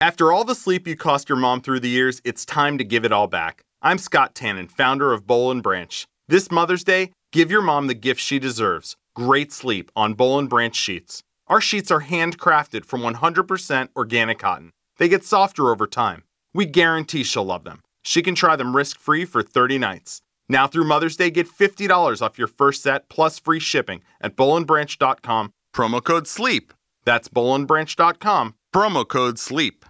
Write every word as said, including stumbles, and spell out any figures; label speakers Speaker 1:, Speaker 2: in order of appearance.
Speaker 1: After all the sleep you cost your mom through the years, it's time to give it all back. I'm Scott Tannen, founder of Boll and Branch. This Mother's Day, give your mom the gift she deserves: great sleep on Boll and Branch sheets. Our sheets are handcrafted from one hundred percent organic cotton. They get softer over time. We guarantee she'll love them. She can try them risk-free for thirty nights. Now through Mother's Day, get fifty dollars off your first set plus free shipping at boll and branch dot com. Promo code SLEEP. That's boll and branch dot com. Promo code SLEEP.